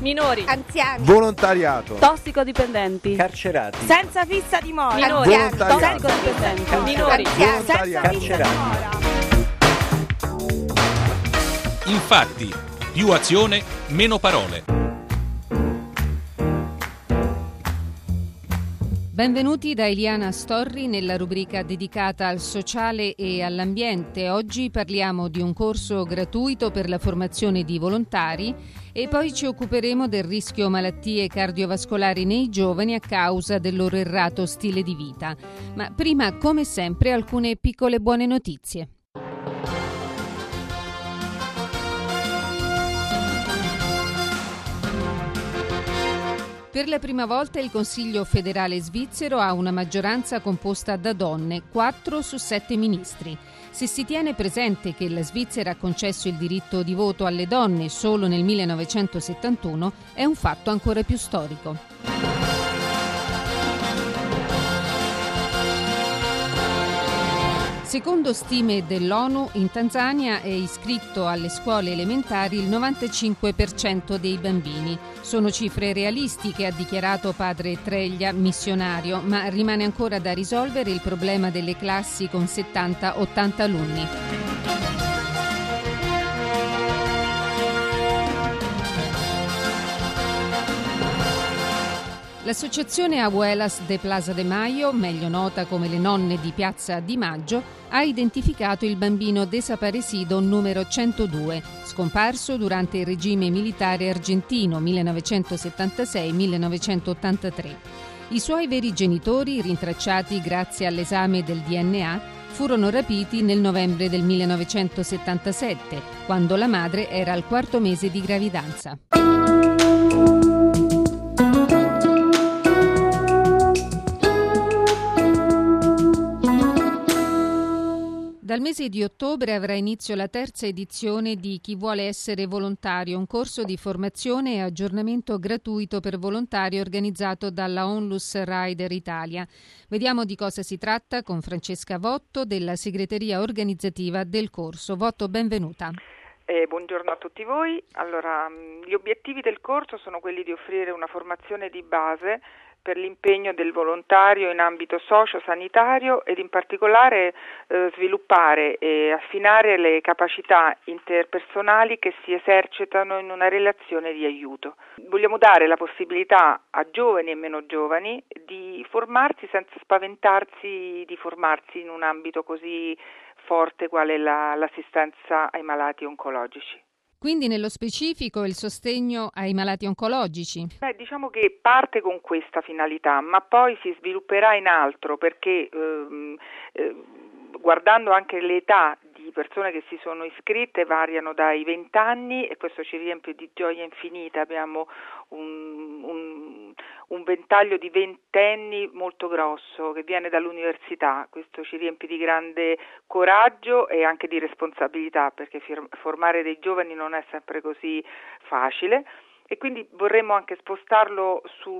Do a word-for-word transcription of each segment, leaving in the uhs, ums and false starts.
minori, anziani, volontariato, tossicodipendenti, carcerati, senza fissa dimora, minori, volontariato, tossicodipendenti, minori, anziani, senza carcerati. fissa dimora. Infatti, più azione, meno parole. Benvenuti da Eliana Storri nella rubrica dedicata al sociale e all'ambiente. Oggi parliamo di un corso gratuito per la formazione di volontari e poi ci occuperemo del rischio malattie cardiovascolari nei giovani a causa del loro errato stile di vita. Ma prima, come sempre, alcune piccole buone notizie. Per la prima volta il Consiglio federale svizzero ha una maggioranza composta da donne, quattro su sette ministri. Se si tiene presente che la Svizzera ha concesso il diritto di voto alle donne solo nel millenovecentosettantuno, è un fatto ancora più storico. Secondo stime dell'ONU, in Tanzania è iscritto alle scuole elementari il novantacinque per cento dei bambini. Sono cifre realistiche, ha dichiarato padre Treglia, missionario, ma rimane ancora da risolvere il problema delle classi con settanta ottanta alunni. L'associazione Abuelas de Plaza de Mayo, meglio nota come le nonne di Piazza Di Maggio, ha identificato il bambino desaparecido numero centodue, scomparso durante il regime militare argentino millenovecentosettantasei millenovecentottantatré. I suoi veri genitori, rintracciati grazie all'esame del D N A, furono rapiti nel novembre del millenovecentosettantasette, quando la madre era al quarto mese di gravidanza. Dal mese di ottobre avrà inizio la terza edizione di Chi vuole essere volontario, un corso di formazione e aggiornamento gratuito per volontari organizzato dalla Onlus Rider Italia. Vediamo di cosa si tratta con Francesca Votto della segreteria organizzativa del corso. Votto, benvenuta. Eh, buongiorno a tutti voi. Allora, gli obiettivi del corso sono quelli di offrire una formazione di base per l'impegno del volontario in ambito socio-sanitario ed in particolare eh, sviluppare e affinare le capacità interpersonali che si esercitano in una relazione di aiuto. Vogliamo dare la possibilità a giovani e meno giovani di formarsi senza spaventarsi di formarsi in un ambito così forte quale la, l'assistenza ai malati oncologici. Quindi nello specifico il sostegno ai malati oncologici? Beh, diciamo che parte con questa finalità, ma poi si svilupperà in altro perché ehm, eh, guardando anche l'età di persone che si sono iscritte variano dai venti anni e questo ci riempie di gioia infinita. Abbiamo un, un, un ventaglio di ventenni molto grosso che viene dall'università, questo ci riempie di grande coraggio e anche di responsabilità perché fir- formare dei giovani non è sempre così facile. E quindi vorremmo anche spostarlo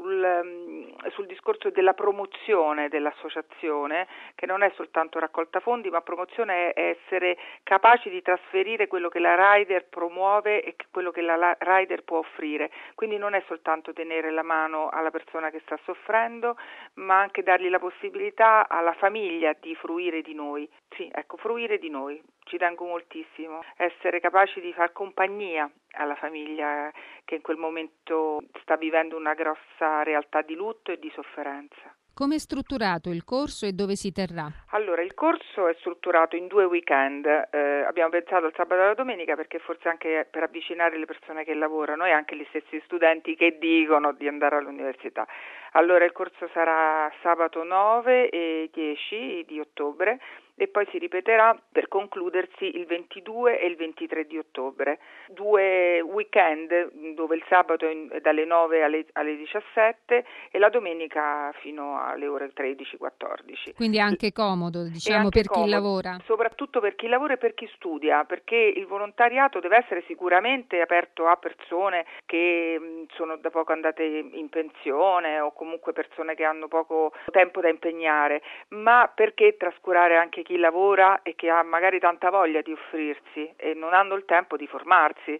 sul, sul discorso della promozione dell'associazione, che non è soltanto raccolta fondi, ma promozione è essere capaci di trasferire quello che la Rider promuove e quello che la Rider può offrire. Quindi non è soltanto tenere la mano alla persona che sta soffrendo, ma anche dargli la possibilità alla famiglia di fruire di noi. Sì, ecco, fruire di noi. Ci tengo moltissimo, essere capaci di far compagnia alla famiglia che in quel momento sta vivendo una grossa realtà di lutto e di sofferenza. Come è strutturato il corso e dove si terrà? Allora, il corso è strutturato in due weekend. Eh, abbiamo pensato al sabato e alla domenica perché forse anche per avvicinare le persone che lavorano e anche gli stessi studenti che dicono di andare all'università. Allora, il corso sarà sabato nove e dieci di ottobre e poi si ripeterà per concludersi il ventidue e il ventitré di ottobre. Due weekend dove il sabato è dalle nove alle, alle diciassette e la domenica fino alle ore tredici quattordici. Quindi anche comodo, diciamo, anche per comodo, chi lavora. Soprattutto per chi lavora e per chi studia, perché il volontariato deve essere sicuramente aperto a persone che sono da poco andate in pensione o comunque persone che hanno poco tempo da impegnare, ma perché trascurare anche chi lavora e che ha magari tanta voglia di offrirsi e non hanno il tempo di formarsi,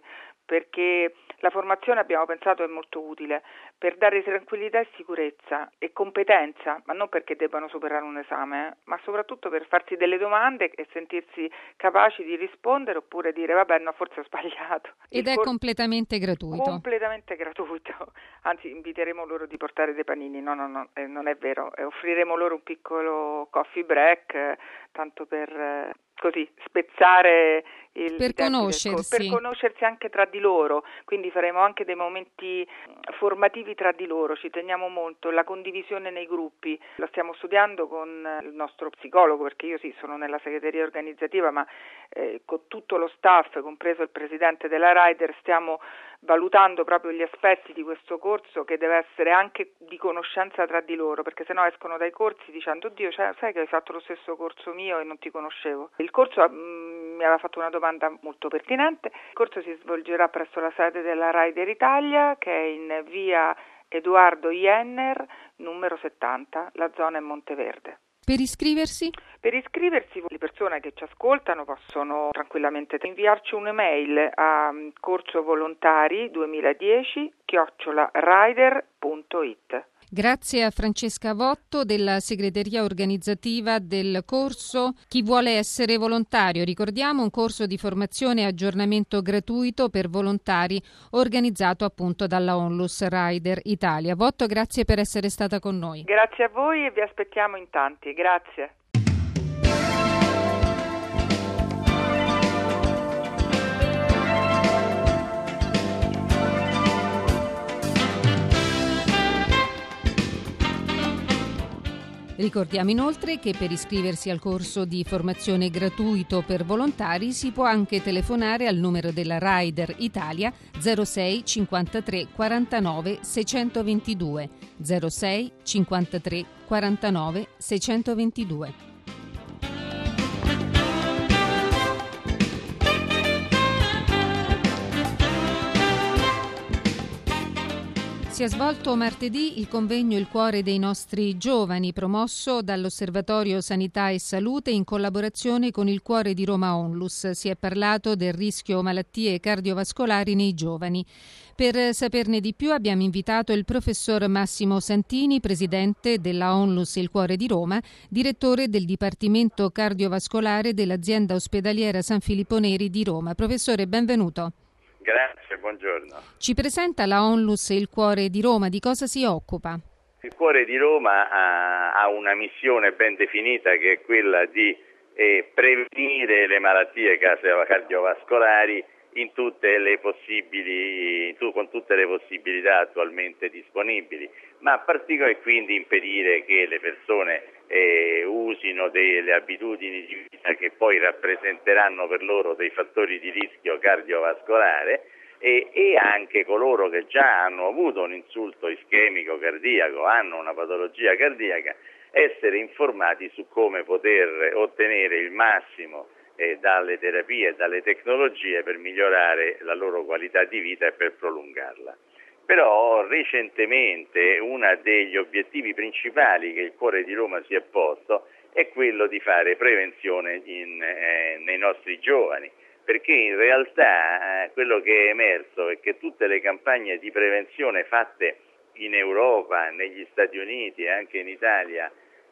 perché la formazione, abbiamo pensato, è molto utile per dare tranquillità e sicurezza e competenza, ma non perché debbano superare un esame, eh, ma soprattutto per farsi delle domande e sentirsi capaci di rispondere oppure dire vabbè no, forse ho sbagliato. Ed Il è cor- completamente gratuito. Completamente gratuito, anzi inviteremo loro di portare dei panini, no no no, eh, non è vero, eh, offriremo loro un piccolo coffee break, eh, tanto per... Eh, così spezzare il per conoscersi. per conoscersi anche tra di loro, quindi faremo anche dei momenti formativi tra di loro, ci teniamo molto, la condivisione nei gruppi, lo stiamo studiando con il nostro psicologo, perché io sì sono nella segreteria organizzativa, ma eh, con tutto lo staff, compreso il presidente della Rider, stiamo valutando proprio gli aspetti di questo corso che deve essere anche di conoscenza tra di loro, perché sennò escono dai corsi dicendo oddio, cioè, sai che hai fatto lo stesso corso mio e non ti conoscevo. Il corso mh, mi aveva fatto una domanda molto pertinente. Il corso si svolgerà presso la sede della Rider Italia, che è in via Edoardo Jenner, numero settanta, la zona è Monteverde. Per iscriversi? Per iscriversi le persone che ci ascoltano possono tranquillamente inviarci un'email a corsovolontari duemiladieci chiocciola rider punto it. Grazie a Francesca Votto della segreteria organizzativa del corso Chi vuole essere volontario. Ricordiamo un corso di formazione e aggiornamento gratuito per volontari organizzato appunto dalla Onlus Rider Italia. Votto, grazie per essere stata con noi. Grazie a voi e vi aspettiamo in tanti. Grazie. Ricordiamo inoltre che per iscriversi al corso di formazione gratuito per volontari si può anche telefonare al numero della Rider Italia zero sei cinquantatré quarantanove seicentoventidue zero sei cinquantatré quarantanove seicentoventidue. Si è svolto martedì il convegno Il cuore dei nostri giovani, promosso dall'Osservatorio Sanità e Salute in collaborazione con il Cuore di Roma Onlus. Si è parlato del rischio malattie cardiovascolari nei giovani. Per saperne di più abbiamo invitato il professor Massimo Santini, presidente della Onlus Il Cuore di Roma, direttore del Dipartimento Cardiovascolare dell'azienda ospedaliera San Filippo Neri di Roma. Professore, benvenuto. Grazie, buongiorno. Ci presenta la Onlus Il Cuore di Roma, di cosa si occupa? Il Cuore di Roma ha, ha una missione ben definita che è quella di eh, prevenire le malattie cardiovascolari in tutte le possibili, in tu, con tutte le possibilità attualmente disponibili, ma particolare quindi impedire che le persone eh, usino delle abitudini di vita che poi rappresenteranno per loro dei fattori di rischio cardiovascolare e, e anche coloro che già hanno avuto un insulto ischemico cardiaco, hanno una patologia cardiaca, essere informati su come poter ottenere il massimo eh, dalle terapie e dalle tecnologie per migliorare la loro qualità di vita e per prolungarla. Però recentemente uno degli obiettivi principali che il Cuore di Roma si è posto è quello di fare prevenzione in, eh, nei nostri giovani, perché in realtà eh, quello che è emerso è che tutte le campagne di prevenzione fatte in Europa, negli Stati Uniti e anche in Italia,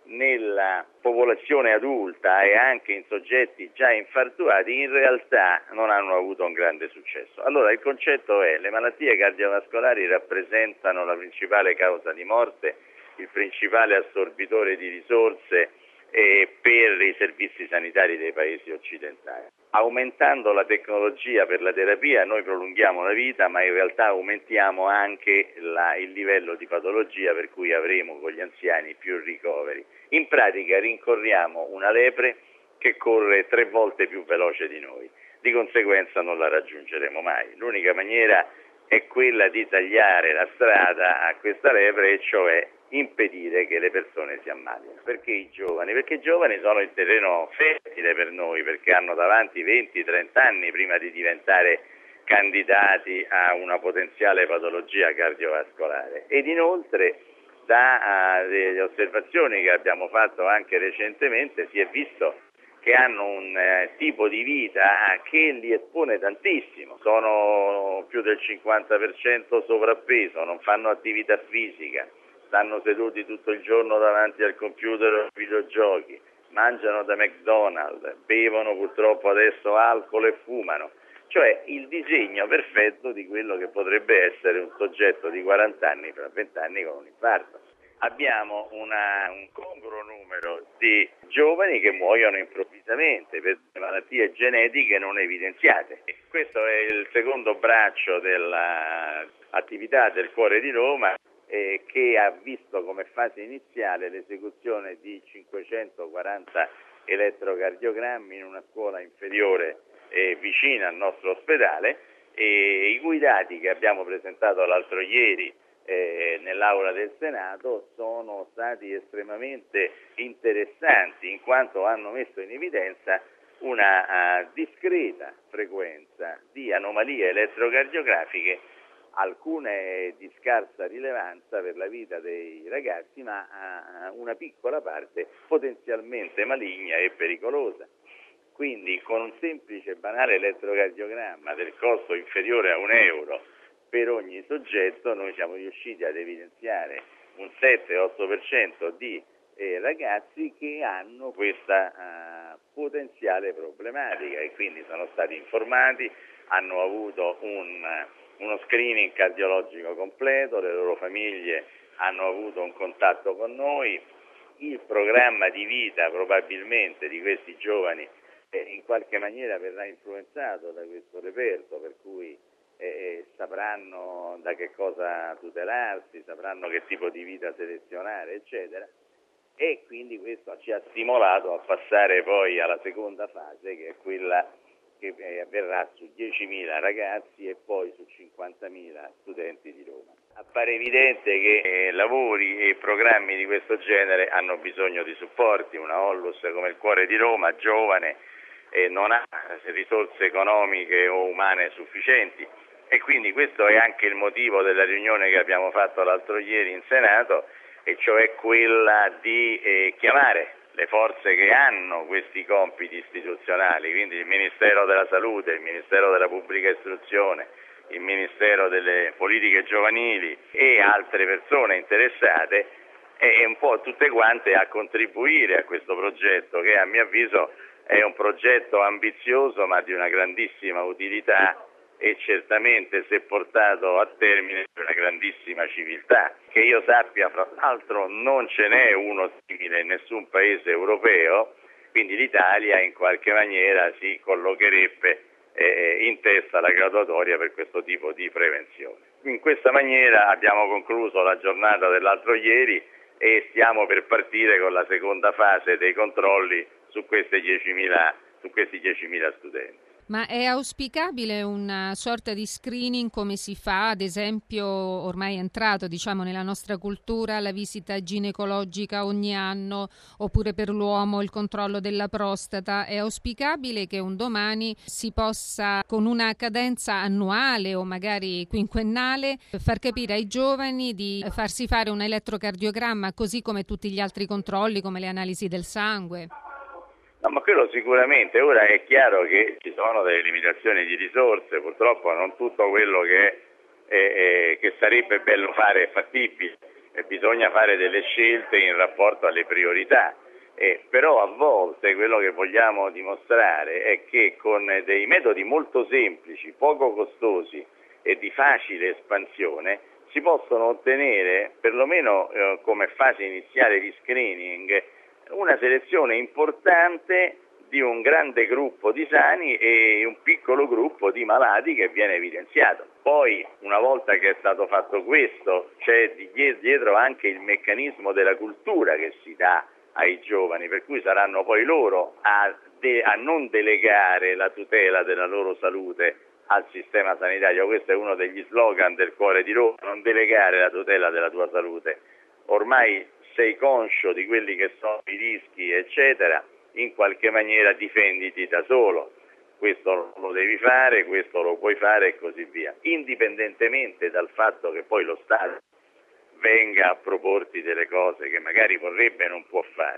nella popolazione adulta e anche in soggetti già infartuati, in realtà non hanno avuto un grande successo. Allora il concetto è: le malattie cardiovascolari rappresentano la principale causa di morte, il principale assorbitore di risorse eh, per i servizi sanitari dei paesi occidentali. Aumentando la tecnologia per la terapia noi prolunghiamo la vita, ma in realtà aumentiamo anche la, il livello di patologia, per cui avremo con gli anziani più ricoveri. In pratica rincorriamo una lepre che corre tre volte più veloce di noi, di conseguenza non la raggiungeremo mai. L'unica maniera è quella di tagliare la strada a questa lepre, e cioè impedire che le persone si ammalino. Perché i giovani? Perché i giovani sono il terreno fertile per noi, perché hanno davanti venti trenta anni prima di diventare candidati a una potenziale patologia cardiovascolare. Ed inoltre, da uh, delle osservazioni che abbiamo fatto anche recentemente, si è visto che hanno un eh, tipo di vita che li espone tantissimo, sono più del cinquanta per cento sovrappeso, non fanno attività fisica, stanno seduti tutto il giorno davanti al computer o ai videogiochi, mangiano da McDonald's, bevono purtroppo adesso alcol e fumano, cioè il disegno perfetto di quello che potrebbe essere un soggetto di quaranta anni fra venti anni con un infarto. Abbiamo una, un congruo numero di giovani che muoiono improvvisamente per malattie genetiche non evidenziate. Questo è il secondo braccio dell'attività del Cuore di Roma, eh, che ha visto come fase iniziale l'esecuzione di cinquecentoquaranta elettrocardiogrammi in una scuola inferiore eh, vicina al nostro ospedale, e i cui dati che abbiamo presentato l'altro ieri Eh, nell'aula del Senato sono stati estremamente interessanti, in quanto hanno messo in evidenza una uh, discreta frequenza di anomalie elettrocardiografiche, alcune di scarsa rilevanza per la vita dei ragazzi, ma uh, una piccola parte potenzialmente maligna e pericolosa. Quindi con un semplice e banale elettrocardiogramma del costo inferiore a un euro per ogni soggetto noi siamo riusciti ad evidenziare un sette otto per cento di eh, ragazzi che hanno questa uh, potenziale problematica, e quindi sono stati informati, hanno avuto un, uno screening cardiologico completo, le loro famiglie hanno avuto un contatto con noi, il programma di vita probabilmente di questi giovani eh, in qualche maniera verrà influenzato da questo reperto, per cui Eh, sapranno da che cosa tutelarsi, sapranno che tipo di vita selezionare, eccetera, e quindi questo ci ha stimolato a passare poi alla seconda fase, che è quella che eh, avverrà su diecimila ragazzi e poi su cinquantamila studenti di Roma. Appare evidente che eh, lavori e programmi di questo genere hanno bisogno di supporti. Una Onlus come il Cuore di Roma, giovane, eh, non ha risorse economiche o umane sufficienti. E quindi questo è anche il motivo della riunione che abbiamo fatto l'altro ieri in Senato, e cioè quella di eh, chiamare le forze che hanno questi compiti istituzionali, quindi il Ministero della Salute, il Ministero della Pubblica Istruzione, il Ministero delle Politiche Giovanili e altre persone interessate, e un po' tutte quante a contribuire a questo progetto, che a mio avviso è un progetto ambizioso ma di una grandissima utilità, e certamente, se portato a termine, una grandissima civiltà. Che io sappia, fra l'altro, non ce n'è uno simile in nessun paese europeo, quindi l'Italia in qualche maniera si collocherebbe eh, in testa alla graduatoria per questo tipo di prevenzione. In questa maniera abbiamo concluso la giornata dell'altro ieri e stiamo per partire con la seconda fase dei controlli su, queste diecimila, su questi diecimila studenti. Ma è auspicabile una sorta di screening come si fa, ad esempio, ormai è entrato diciamo nella nostra cultura, la visita ginecologica ogni anno, oppure per l'uomo il controllo della prostata? È auspicabile che un domani si possa, con una cadenza annuale o magari quinquennale, far capire ai giovani di farsi fare un elettrocardiogramma, così come tutti gli altri controlli, come le analisi del sangue? No, ma quello sicuramente. Ora è chiaro che ci sono delle limitazioni di risorse, purtroppo non tutto quello che, è, è, che sarebbe bello fare è fattibile, e bisogna fare delle scelte in rapporto alle priorità, eh, però a volte quello che vogliamo dimostrare è che con dei metodi molto semplici, poco costosi e di facile espansione si possono ottenere, perlomeno eh, come fase iniziale di screening, una selezione importante di un grande gruppo di sani e un piccolo gruppo di malati che viene evidenziato. Poi, una volta che è stato fatto questo, c'è dietro anche il meccanismo della cultura che si dà ai giovani, per cui saranno poi loro a, de- a non delegare la tutela della loro salute al sistema sanitario. Questo è uno degli slogan del Cuore di Roma: non delegare la tutela della tua salute. Ormai sei conscio di quelli che sono i rischi, eccetera, in qualche maniera difenditi da solo. Questo lo devi fare, questo lo puoi fare e così via. Indipendentemente dal fatto che poi lo Stato venga a proporti delle cose che magari vorrebbe e non può fare.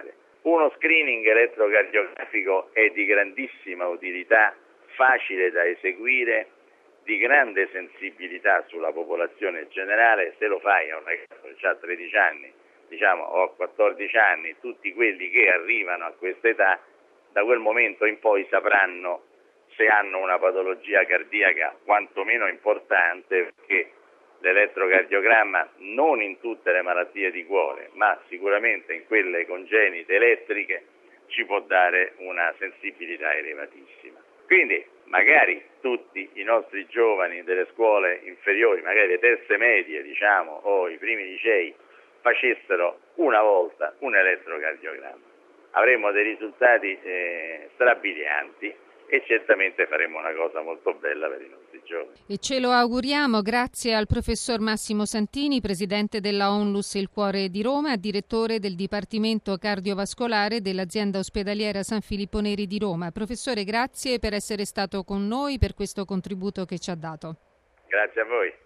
Uno screening elettrocardiografico è di grandissima utilità, facile da eseguire, di grande sensibilità sulla popolazione generale. Se lo fai a un ragazzo che ha tredici anni, diciamo, o quattordici anni, tutti quelli che arrivano a questa età, da quel momento in poi sapranno se hanno una patologia cardiaca quantomeno importante, perché l'elettrocardiogramma non in tutte le malattie di cuore, ma sicuramente in quelle congenite elettriche, ci può dare una sensibilità elevatissima. Quindi magari tutti i nostri giovani delle scuole inferiori, magari le terze medie, diciamo, o i primi licei, facessero una volta un elettrocardiogramma. Avremmo dei risultati eh, strabilianti e certamente faremo una cosa molto bella per i nostri giovani. E ce lo auguriamo, grazie al professor Massimo Santini, presidente della Onlus Il Cuore di Roma, direttore del Dipartimento Cardiovascolare dell'azienda ospedaliera San Filippo Neri di Roma. Professore, grazie per essere stato con noi, per questo contributo che ci ha dato. Grazie a voi.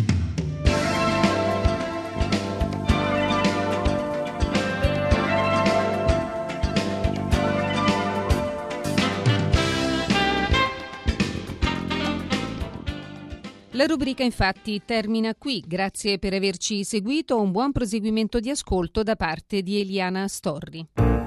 La rubrica infatti termina qui. Grazie per averci seguito. Un buon proseguimento di ascolto da parte di Eliana Storri.